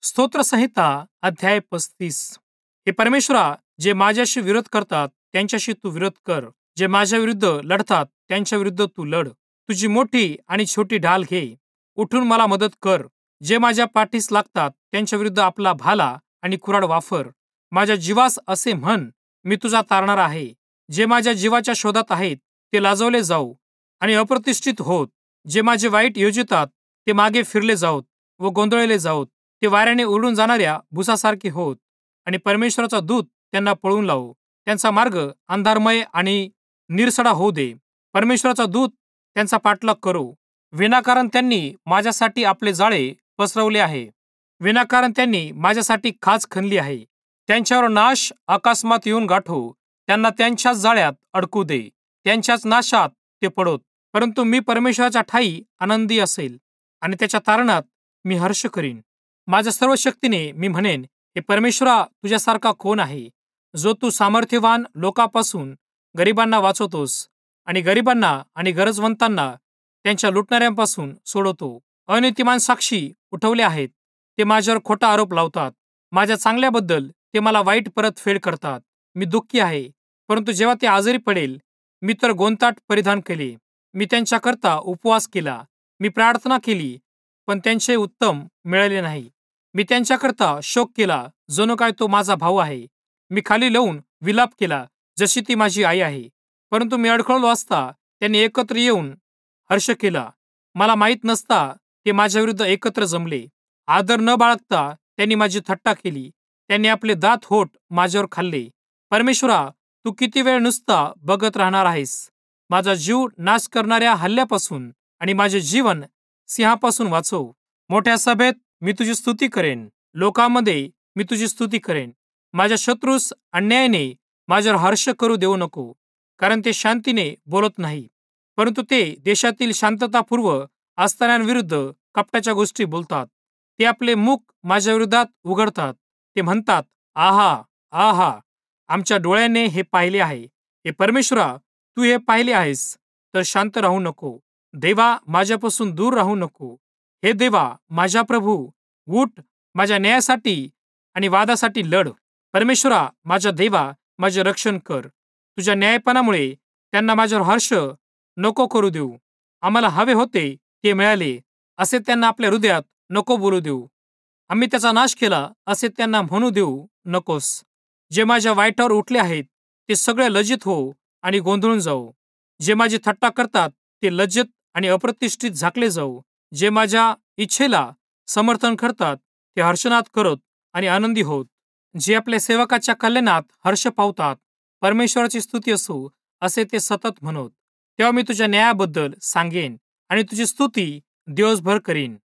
स्तोत्रसंहिता अध्याय 35. हे परमेश्वरा, जे माझ्याशी विरोध करतात त्यांच्याशी तू विरोध कर. जे माझ्या विरुद्ध लढतात त्यांच्या विरुद्ध तू लढ. तुझी मोठी आणि छोटी ढाल घे. उठून मला मदत कर. जे माझ्या पाठीस लागतात त्यांच्या विरुद्ध आपला भाला आणि कुऱ्हाड वापर. माझ्या जीवास असे म्हण, मी तुझा तारणार आहे. जे माझ्या जीवाच्या शोधात आहेत ते लाजवले जाऊ आणि अप्रतिष्ठित होत. जे माझे वाईट योजितात ते मागे फिरले जाऊत व गोंधळले जाऊत. ते वाऱ्याने उडून जाणाऱ्या भुसासारखे होत आणि परमेश्वराचा दूत त्यांना पळवून लावू. त्यांचा मार्ग अंधारमय आणि निरसडा होऊ दे. परमेश्वराचा दूत त्यांचा पाठलाग करो. विनाकारण त्यांनी माझ्यासाठी आपले जाळे पसरवले आहे. विनाकारण त्यांनी माझ्यासाठी खाच खणली आहे. त्यांच्यावर नाश अकस्मात येऊन गाठो. त्यांना त्यांच्याच जाळ्यात अडकू दे. त्यांच्याच नाशात ते पडोत. परंतु मी परमेश्वराच्या ठायी आनंदी असेल आणि त्याच्या तारणात मी हर्ष करीन. माझ्या सर्व शक्तीने मी म्हणेन, हे परमेश्वरा, तुझ्यासारखा कोण आहे, जो तू सामर्थ्यवान लोकांपासून गरिबांना वाचवतोस आणि गरिबांना आणि गरजवंतांना त्यांच्या लुटणाऱ्यांपासून सोडवतो. अनीतिमान साक्षी उठवले आहेत. ते माझ्यावर खोटा आरोप लावतात. माझ्या चांगल्याबद्दल ते मला वाईट परतफेड करतात. मी दुःखी आहे, परंतु जेव्हा ते आजारी पडेल, मी तर गोंताट परिधान केले. मी त्यांच्याकरता उपवास केला. मी प्रार्थना केली, पण त्यांचे उत्तम मिळाले नाही. मी त्यांच्याकरता शोक केला, जणू काय तो माझा भाऊ आहे. मी खाली लावून विलाप केला, जशी ती माझी आई आहे. परंतु मी अडखळलो असता त्यांनी एकत्र येऊन हर्ष केला. मला माहीत नसता ते माझ्या विरुद्ध एकत्र जमले. आदर न बाळगता त्यांनी माझी थट्टा केली. त्यांनी आपले दात होट माझ्यावर खाल्ले. परमेश्वरा, तू किती वेळ नुसता बघत राहणार आहेस? माझा जीव नाश करणाऱ्या हल्ल्यापासून आणि माझे जीवन सिंहापासून वाचव. मोठ्या सभेत मी तुझी स्तुती करेन. लोकांमध्ये मी तुझी स्तुती करेन. माझ्या शत्रूस अन्यायाने माझ्यावर हर्ष करू देऊ नको, कारण ते शांतीने बोलत नाही, परंतु ते देशातील शांततापूर्व असणाऱ्यांविरुद्ध कपटाच्या गोष्टी बोलतात. ते आपले मुख माझ्या विरोधात उघडतात. ते म्हणतात, आहा, आहा, आमच्या डोळ्याने हे पाहिले आहे. हे परमेश्वरा, तू हे पाहिले आहेस, तर शांत राहू नको. देवा, माझ्यापासून दूर राहू नको. हे देवा, माझ्या प्रभू, उठ, माझ्या न्यायासाठी आणि वादासाठी लढ. परमेश्वरा, माझ्या देवा, माझे रक्षण कर. तुझ्या न्यायपणामुळे त्यांना माझ्यावर हर्ष नको करू देऊ. आम्हाला हवे होते ते मिळाले, असे त्यांना आपल्या हृदयात नको बोलू देऊ. आम्ही त्याचा नाश केला, असे त्यांना म्हणू देऊ नकोस. जे माझ्या वाईटावर उठले आहेत ते सगळे लज्जित हो आणि गोंधळून जाऊ. जे माझी थट्टा करतात ते लज्जित आणि अप्रतिष्ठित झाकले जाऊ. जे माझ्या इच्छेला समर्थन करतात ते हर्षनाद करत आणि आनंदी होत. जे आपल्या सेवकाच्या कल्याणात हर्ष पावतात, परमेश्वराची स्तुती असो, असे ते सतत म्हणत. तेव्हा मी तुझ्या न्यायाबद्दल सांगेन आणि तुझी स्तुती दिवसभर करीन.